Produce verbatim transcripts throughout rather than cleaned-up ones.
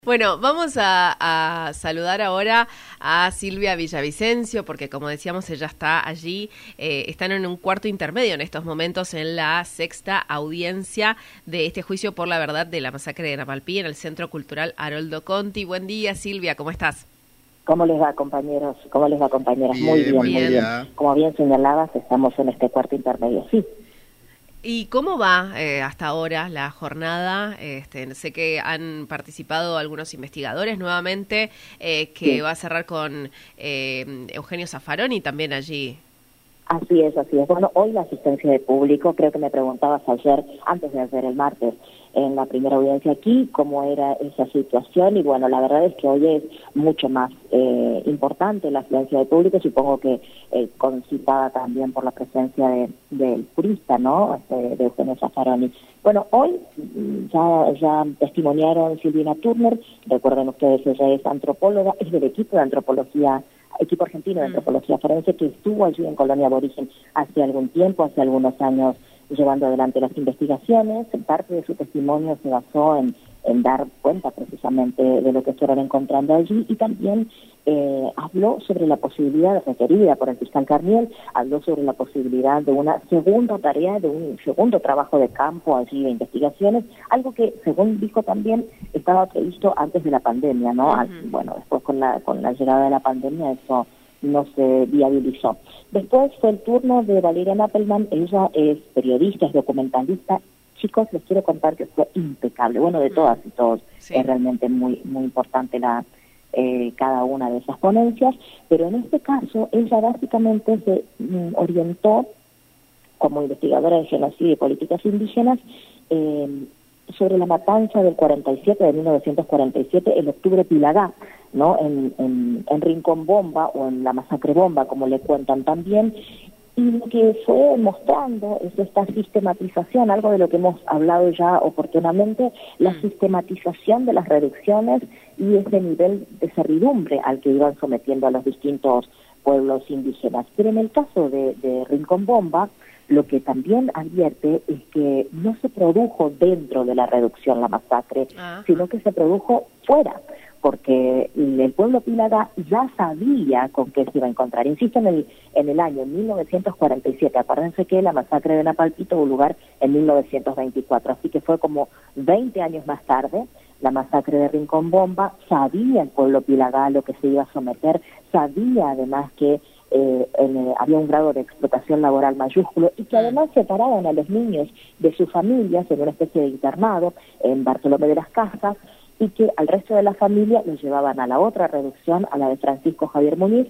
Bueno, vamos a, a saludar ahora a Silvia Villavicencio, porque como decíamos, ella está allí, eh, están en un cuarto intermedio en estos momentos en la sexta audiencia de este juicio por la verdad de la masacre de Napalpí en el Centro Cultural Haroldo Conti. Buen día, Silvia, ¿cómo estás? ¿Cómo les va, compañeros? ¿Cómo les va, compañeras? Bien, muy bien, muy muy bien. Como bien señalabas, estamos en este cuarto intermedio, sí. ¿Y cómo va eh, hasta ahora la jornada? Este, sé que han participado algunos investigadores nuevamente, eh, que Sí. va a cerrar con eh, Eugenio Zaffaroni también allí. Así es, así es. Bueno, hoy la asistencia de público, creo que me preguntabas ayer, antes de ayer, el martes, en la primera audiencia aquí, cómo era esa situación, y bueno, la verdad es que hoy es mucho más eh, importante la asistencia de público, supongo que eh, concitada también por la presencia de, del jurista, ¿no?, este, de Eugenio Zaffaroni. Bueno, hoy ya, ya testimoniaron Silvina Turner, recuerden ustedes, ella es antropóloga, es del equipo de antropología equipo argentino de antropología forense que estuvo allí en Colonia Aborigen hace algún tiempo, hace algunos años, llevando adelante las investigaciones. Parte de su testimonio se basó en, en dar cuenta precisamente de lo que fueron encontrando allí, y también eh, habló sobre la posibilidad requerida por el fiscal Carniel, habló sobre la posibilidad de una segunda tarea, de un segundo trabajo de campo allí de investigaciones, algo que, según dijo también, estaba previsto antes de la pandemia, ¿no? Uh-huh. Bueno, después con la, con la llegada de la pandemia eso no se viabilizó. Después fue el turno de Valeria Nappelman. Ella es periodista, es documentalista. Chicos, les quiero contar que fue impecable. Bueno, de todas y todos, sí. Es realmente muy muy importante la eh, cada una de esas ponencias, pero en este caso ella básicamente se mm, orientó como investigadora de genocidio y políticas indígenas eh, sobre la matanza del cuarenta y siete, de mil novecientos cuarenta y siete, el octubre Pilagá, ¿no?, en, en, en Rincón Bomba, o en la masacre Bomba, como le cuentan también. Y lo que fue mostrando es esta sistematización, algo de lo que hemos hablado ya oportunamente, la sistematización de las reducciones y ese nivel de servidumbre al que iban sometiendo a los distintos pueblos indígenas. Pero en el caso de, de Rincón Bomba, lo que también advierte es que no se produjo dentro de la reducción la masacre, Ajá. sino que se produjo fuera, porque el pueblo Pilagá ya sabía con qué se iba a encontrar. Insisto, en el, en el año mil novecientos cuarenta y siete, acuérdense que la masacre de Napalpí tuvo lugar en mil novecientos veinticuatro, así que fue como veinte años más tarde, la masacre de Rincón Bomba. Sabía el pueblo Pilagá lo que se iba a someter, sabía además que Eh, en, eh, había un grado de explotación laboral mayúsculo, y que además separaban a los niños de sus familias en una especie de internado en Bartolomé de las Casas, y que al resto de la familia los llevaban a la otra reducción, a la de Francisco Javier Muniz.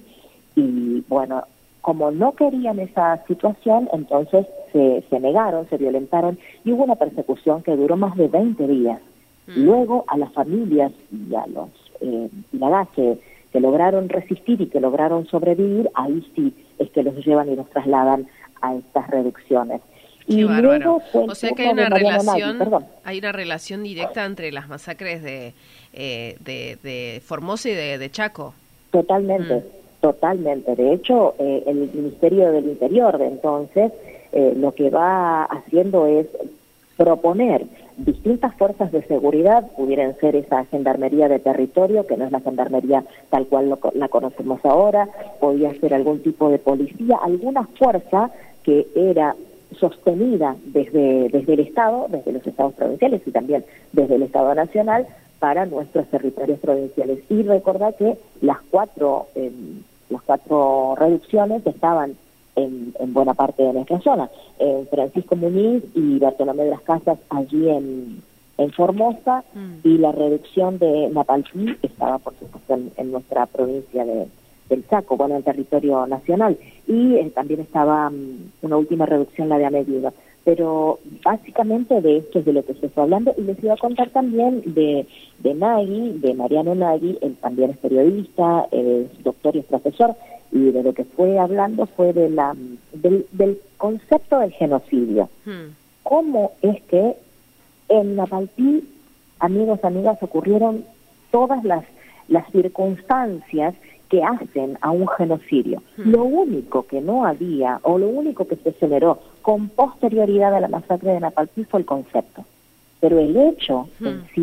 Y bueno, como no querían esa situación, entonces se, se negaron, se violentaron, y hubo una persecución que duró más de veinte días. Mm. Luego a las familias y a los eh, Pilagá que que lograron resistir y que lograron sobrevivir, ahí sí es que los llevan y los trasladan a estas reducciones. Qué y bárbaro. luego fue o sea que hay una relación, Nagui, hay una relación directa entre las masacres de eh, de, de Formosa y de, de Chaco. Totalmente, mm. totalmente. De hecho, eh, el Ministerio del Interior de entonces eh, lo que va haciendo es proponer distintas fuerzas de seguridad, pudieran ser esa gendarmería de territorio, que no es la gendarmería tal cual lo, la conocemos ahora, podía ser algún tipo de policía, alguna fuerza que era sostenida desde, desde el Estado, desde los estados provinciales y también desde el Estado Nacional, para nuestros territorios provinciales. Y recordad que las cuatro, eh, las cuatro reducciones estaban En, en buena parte de nuestra zona, en Francisco Muniz y Bartolomé de las Casas allí en, en Formosa, mm. y la reducción de Napalpí estaba, por supuesto, en, en nuestra provincia de, del Chaco, bueno, en territorio nacional, y eh, también estaba um, una última reducción, la de América. Pero básicamente de esto es de lo que se está hablando, y les iba a contar también de, de Nagui, de Mariano Nagui. Él también es periodista, es doctor y es profesor, y de lo que fue hablando fue de la del, del concepto del genocidio. Hmm. ¿Cómo es que en Napalpí, amigos, amigas, ocurrieron todas las, las circunstancias que hacen a un genocidio? Hmm. Lo único que no había, o lo único que se generó con posterioridad a la masacre de Napalpí, fue el concepto. Pero el hecho hmm. en sí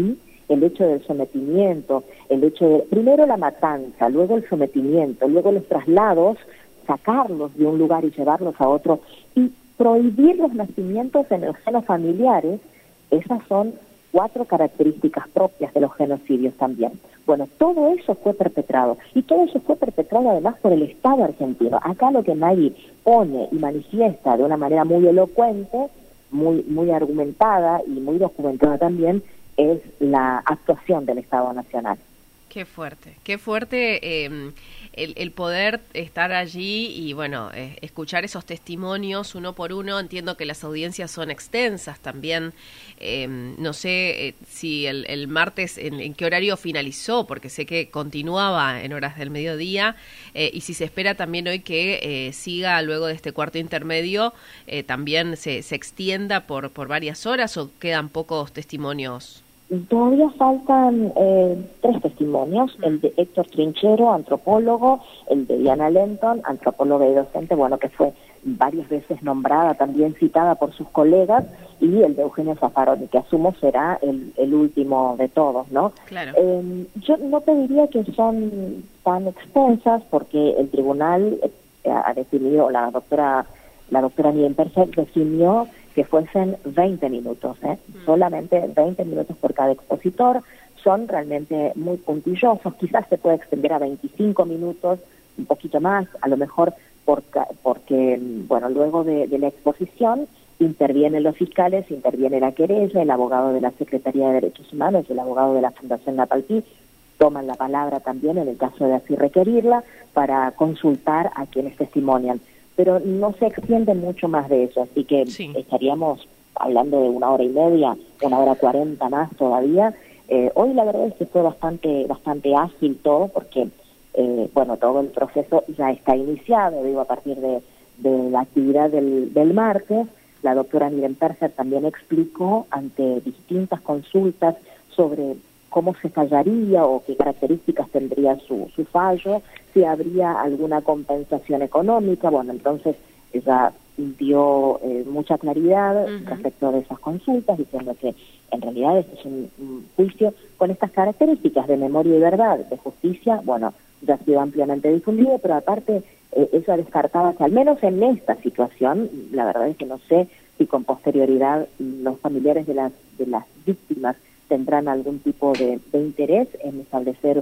el hecho del sometimiento, el hecho de, primero la matanza, luego el sometimiento, luego los traslados, sacarlos de un lugar y llevarlos a otro, y prohibir los nacimientos en los senos familiares, esas son cuatro características propias de los genocidios también. Bueno, todo eso fue perpetrado, y todo eso fue perpetrado además por el Estado argentino. Acá lo que Maggie pone y manifiesta de una manera muy elocuente, muy, muy argumentada y muy documentada también, es la actuación del Estado Nacional. Qué fuerte, qué fuerte eh, el, el poder estar allí y, bueno, eh, escuchar esos testimonios uno por uno. Entiendo que las audiencias son extensas también. Eh, no sé eh, si el, el martes en, en qué horario finalizó, porque sé que continuaba en horas del mediodía, eh, y si se espera también hoy que eh, siga luego de este cuarto intermedio, eh, también se, se extienda por, por varias horas, o quedan pocos testimonios. Todavía faltan eh, tres testimonios, el de Héctor Trinchero, antropólogo, el de Diana Lenton, antropóloga y docente, bueno, que fue varias veces nombrada, también citada por sus colegas, y el de Eugenio Zaffaroni, que asumo será el, el último de todos, ¿no? Claro. Eh, yo no te diría que son tan extensas, porque el tribunal eh, ha definido, la doctora, la doctora Nirenberger definió que fuesen veinte minutos, ¿eh? Mm. Solamente veinte minutos por cada expositor, son realmente muy puntillosos, quizás se puede extender a veinticinco minutos, un poquito más, a lo mejor por, porque, bueno, luego de, de la exposición intervienen los fiscales, interviene la querella, el abogado de la Secretaría de Derechos Humanos, el abogado de la Fundación Napalpí, toman la palabra también en el caso de así requerirla para consultar a quienes testimonian. Pero no se extiende mucho más de eso, así que sí, estaríamos hablando de una hora y media, una hora cuarenta más todavía. Eh, hoy la verdad es que fue bastante bastante ágil todo, porque eh, bueno, todo el proceso ya está iniciado, digo, a partir de, de la actividad del, del martes. La doctora Nirenberger también explicó ante distintas consultas sobre cómo se fallaría o qué características tendría su, su fallo, si habría alguna compensación económica. Bueno, entonces ella dio eh, mucha claridad uh-huh. respecto de esas consultas, diciendo que en realidad este es un, un juicio con estas características de memoria y verdad, de justicia. Bueno, ya ha sido ampliamente difundido, pero aparte eh, ella descartaba que al menos en esta situación, la verdad es que no sé si con posterioridad los familiares de las, de las víctimas tendrán algún tipo de, de interés en establecer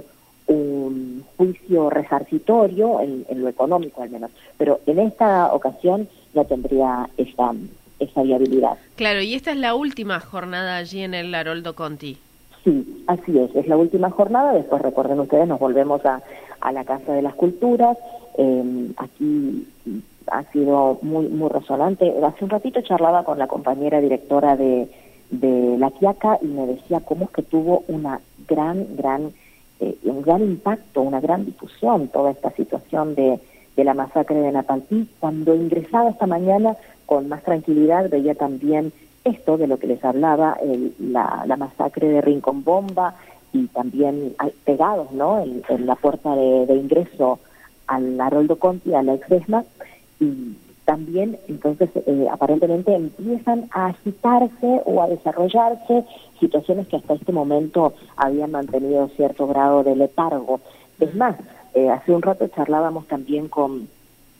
un juicio resarcitorio, en, en lo económico al menos, pero en esta ocasión no tendría esa, esa viabilidad. Claro, y esta es la última jornada allí en el Haroldo Conti. Sí, así es, es la última jornada. Después, recuerden ustedes, nos volvemos a, a la Casa de las Culturas. Eh, aquí ha sido muy, muy resonante. Hace un ratito charlaba con la compañera directora de de La Quiaca y me decía cómo es que tuvo una gran, gran, eh, un gran impacto, una gran difusión toda esta situación de, de la masacre de Napalpí. Cuando ingresaba esta mañana con más tranquilidad veía también esto de lo que les hablaba, el, la, la masacre de Rincón Bomba, y también pegados, ¿no?, en, en la puerta de, de ingreso al Haroldo Conti, a la Exesma, y también, entonces, eh, aparentemente empiezan a agitarse o a desarrollarse situaciones que hasta este momento habían mantenido cierto grado de letargo. Es más, eh, hace un rato charlábamos también con,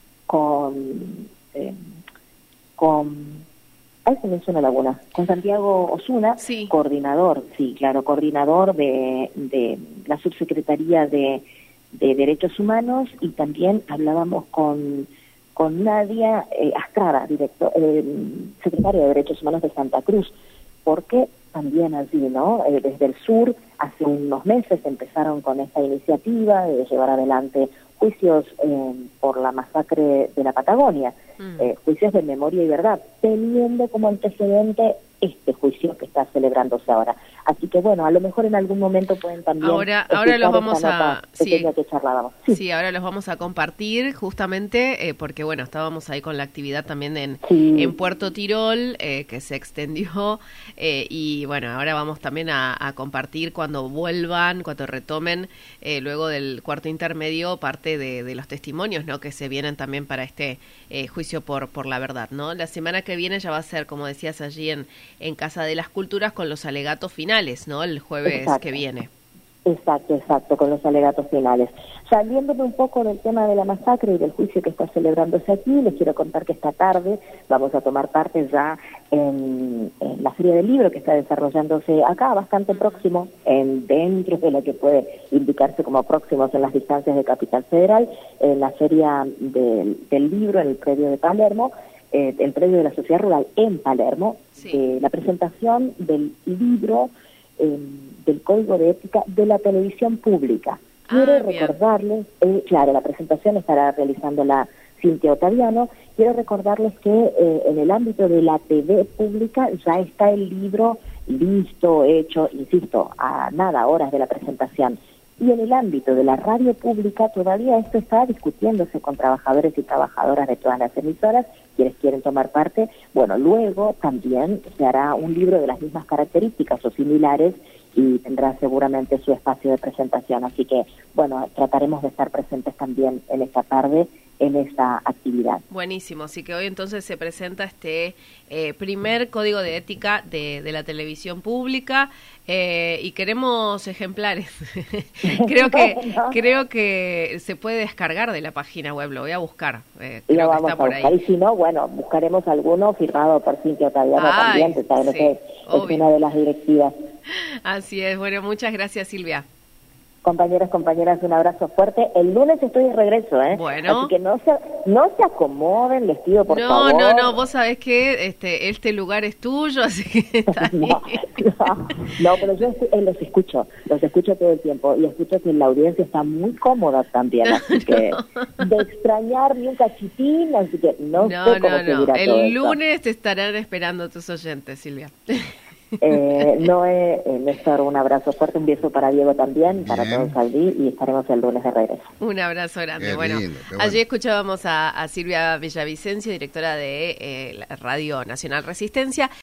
con, eh, con, ahí se menciona Laguna, con Santiago Osuna, sí. coordinador, sí, claro, coordinador de, de la Subsecretaría de, de Derechos Humanos, y también hablábamos con con Nadia eh, Astrada, director, eh, secretaria de Derechos Humanos de Santa Cruz, porque también allí, ¿no?, eh, desde el sur, hace unos meses empezaron con esta iniciativa de llevar adelante juicios eh, por la masacre de la Patagonia, mm. eh, juicios de memoria y verdad, teniendo como antecedente este juicio que está celebrándose ahora. Así que bueno, a lo mejor en algún momento pueden también ahora ahora los vamos a sí, que charlábamos. Sí. sí, ahora los vamos a compartir justamente eh, porque bueno, estábamos ahí con la actividad también en sí. en Puerto Tirol, eh, que se extendió, eh, y bueno, ahora vamos también a, a compartir cuando vuelvan, cuando retomen eh, luego del cuarto intermedio, parte de, de los testimonios, ¿no?, que se vienen también para este eh, juicio por por la verdad, ¿no? La semana que viene ya va a ser, como decías allí en en Casa de las Culturas con los alegatos finales, ¿no? El jueves Exacto. que viene. Exacto, exacto, con los alegatos finales. Saliéndome un poco del tema de la masacre y del juicio que está celebrándose aquí, les quiero contar que esta tarde vamos a tomar parte ya en, en la Feria del Libro que está desarrollándose acá, bastante próximo, en dentro de lo que puede indicarse como próximos en las distancias de Capital Federal, en la Feria del, del Libro en el predio de Palermo, eh, el predio de la Sociedad Rural en Palermo, Sí. eh, la presentación del libro eh, del Código de Ética de la Televisión Pública. Quiero Ah, bien. recordarles, eh, claro, la presentación estará realizándola Cintia Ottaviano. Quiero recordarles que eh, en el ámbito de la T V pública ya está el libro listo, hecho, insisto, a nada, horas de la presentación. Y en el ámbito de la radio pública todavía esto está discutiéndose con trabajadores y trabajadoras de todas las emisoras, quienes quieren tomar parte. Bueno, luego también se hará un libro de las mismas características o similares y tendrá seguramente su espacio de presentación. Así que, bueno, trataremos de estar presentes también en esta tarde en esta actividad. Buenísimo, así que hoy entonces se presenta este eh, primer código de ética de, de la televisión pública eh, y queremos ejemplares. creo que Bueno. creo que se puede descargar de la página web, lo voy a buscar. Eh, Y creo lo que vamos está a por buscar. ahí. Y si no, bueno, buscaremos alguno firmado por Cintia Ottaviano Ay, también, que saben sí, que es obvio. una de las directivas. Así es, bueno, muchas gracias, Silvia. Compañeros, compañeras, un abrazo fuerte. El lunes estoy de regreso, ¿eh? Bueno. Así que no se, no se acomoden, les pido por no, favor. no, no, vos sabés que este, este lugar es tuyo, así que está ahí. No, no, no, pero yo estoy- eh, los escucho, los escucho todo el tiempo y escucho que la audiencia está muy cómoda también, así que de extrañar ni un cachitín, así que no, No, sé cómo no, no. seguirá todo El esto. lunes te estarán esperando tus oyentes, Silvia. Eh, Noé, eh, Néstor, un abrazo fuerte, un beso para Diego también, para Bien. todos allí y estaremos el lunes de regreso. Un abrazo grande. Qué bueno, lindo, qué bueno. allí escuchábamos a, a Silvia Villavicencio, directora de eh, la Radio Nacional Resistencia.